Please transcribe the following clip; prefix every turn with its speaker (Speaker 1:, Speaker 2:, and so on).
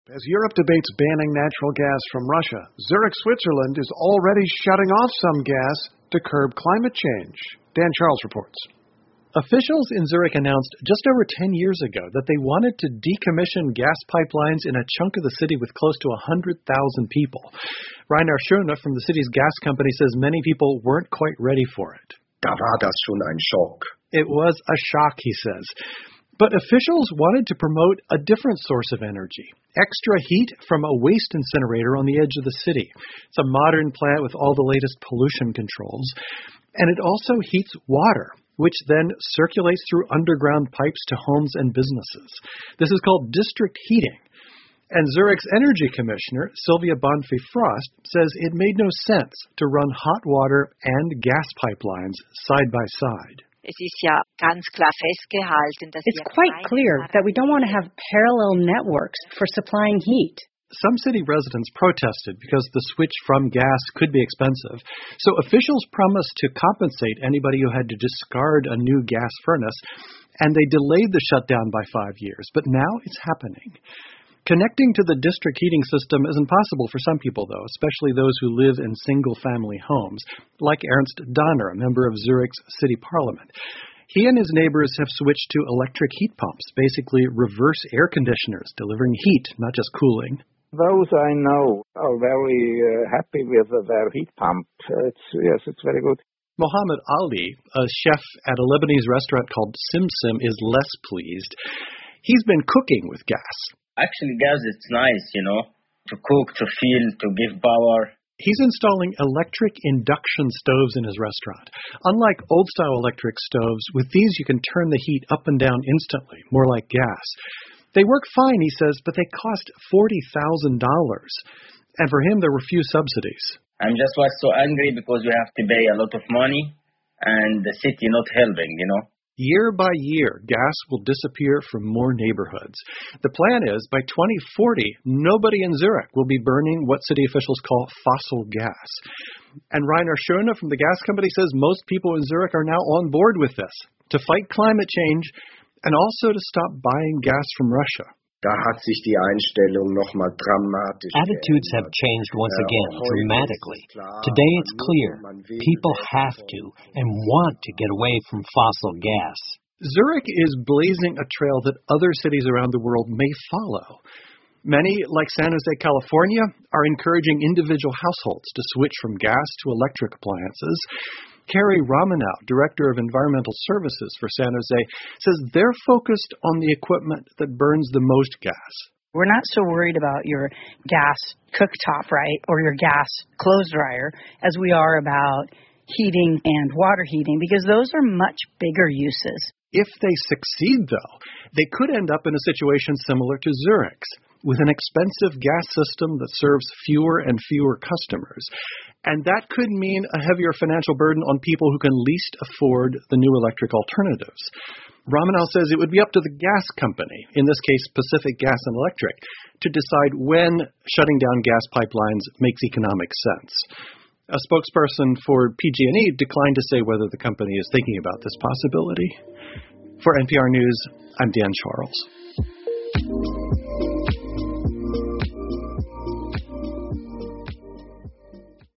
Speaker 1: As Europe debates banning natural gas from Russia, Zurich, Switzerland is already shutting off some gas to curb climate change. Dan Charles reports.
Speaker 2: Officials in Zurich announced just over 10 years ago that they wanted to decommission gas pipelines in a chunk of the city with close to 100,000 people. Rainer Schöne from the city's gas company says many people weren't quite ready for it.
Speaker 3: Da war das schon ein Schock.
Speaker 2: It was a shock, he says. But officials wanted to promote a different source of energy, extra heat from a waste incinerator on the edge of the city. It's a modern plant with all the latest pollution controls. And it also heats water, which then circulates through underground pipes to homes and businesses. This is called district heating. And Zurich's energy commissioner, Sylvia Bonfi-Frost, says it made no sense to run hot water and gas pipelines side by side.
Speaker 4: It's
Speaker 5: quite clear that we don't want to have parallel networks for supplying heat.
Speaker 2: Some city residents protested because the switch from gas could be expensive. So officials promised to compensate anybody who had to discard a new gas furnace, and they delayed the shutdown by 5 years. But now it's happening. Connecting to the district heating system is impossible for some people, though, especially those who live in single-family homes, like Ernst Donner, a member of Zurich's city parliament. He and his neighbors have switched to electric heat pumps, basically reverse air conditioners, delivering heat, not just cooling.
Speaker 6: Those I know are very happy with their heat pump. It's very good.
Speaker 2: Mohammed Ali, a chef at a Lebanese restaurant called Sim Sim, is less pleased. He's been cooking with gas.
Speaker 7: Actually, gas is nice, to cook, to feel, to give power.
Speaker 2: He's installing electric induction stoves in his restaurant. Unlike old-style electric stoves, with these you can turn the heat up and down instantly, more like gas. They work fine, he says, but they cost $40,000. And for him, there were few subsidies.
Speaker 7: I'm just so angry because we have to pay a lot of money and the city not helping,
Speaker 2: Year by year, gas will disappear from more neighborhoods. The plan is, by 2040, nobody in Zurich will be burning what city officials call fossil gas. And Rainer Schöne from the gas company says most people in Zurich are now on board with this, to fight climate change and also to stop buying gas from Russia.
Speaker 3: Da hat sich die Einstellung noch mal dramatisch
Speaker 8: Attitudes have changed once again, dramatically. Today it's clear. People have to and want to get away from fossil gas.
Speaker 2: Zurich is blazing a trail that other cities around the world may follow. Many, like San Jose, California, are encouraging individual households to switch from gas to electric appliances. Carrie Romanow, Director of Environmental Services for San Jose, says they're focused on the equipment that burns the most gas.
Speaker 5: We're not so worried about your gas cooktop, right, or your gas clothes dryer, as we are about heating and water heating, because those are much bigger uses.
Speaker 2: If they succeed, though, they could end up in a situation similar to Zurich's, with an expensive gas system that serves fewer and fewer customers. And that could mean a heavier financial burden on people who can least afford the new electric alternatives. Romanow says it would be up to the gas company, in this case Pacific Gas and Electric, to decide when shutting down gas pipelines makes economic sense. A spokesperson for PG&E declined to say whether the company is thinking about this possibility. For NPR News, I'm Dan Charles.